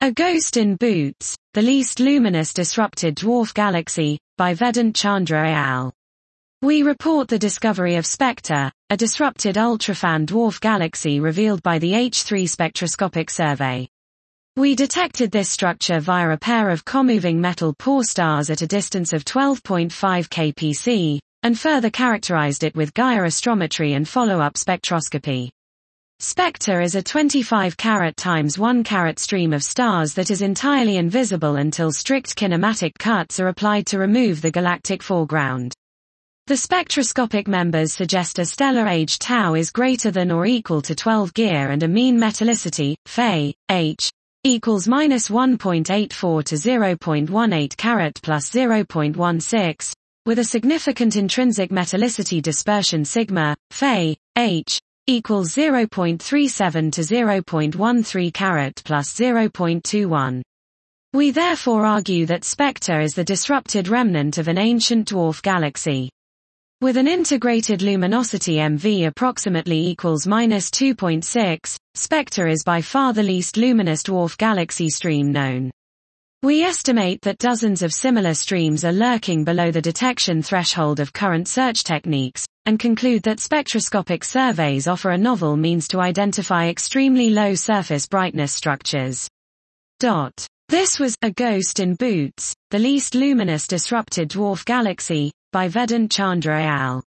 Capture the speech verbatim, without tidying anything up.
A Ghost in Boots, The Least Luminous Disrupted Dwarf Galaxy, by Vedant Chandra et al. We report the discovery of Spectre, a disrupted ultrafan dwarf galaxy revealed by the H three spectroscopic survey. We detected this structure via a pair of comoving metal poor stars at a distance of twelve point five K P C, and further characterized it with Gaia astrometry and follow-up spectroscopy. Spectre is a twenty-five carat times one carat stream of stars that is entirely invisible until strict kinematic cuts are applied to remove the galactic foreground. The spectroscopic members suggest a stellar age tau is greater than or equal to twelve Gear and a mean metallicity, Fe, H, equals minus one point eight four to zero point one eight carat plus zero point one six, with a significant intrinsic metallicity dispersion sigma, Fe, H, equals zero point three seven to zero point one three carat plus zero point two one. We therefore argue that Spectre is the disrupted remnant of an ancient dwarf galaxy. With an integrated luminosity M V approximately equals minus two point six, Spectre is by far the least luminous dwarf galaxy stream known. We estimate that dozens of similar streams are lurking below the detection threshold of current search techniques, and conclude that spectroscopic surveys offer a novel means to identify extremely low surface brightness structures. Dot. This was A Ghost in Boots, The Least Luminous Disrupted Dwarf Galaxy, by Vedant Chandra et al.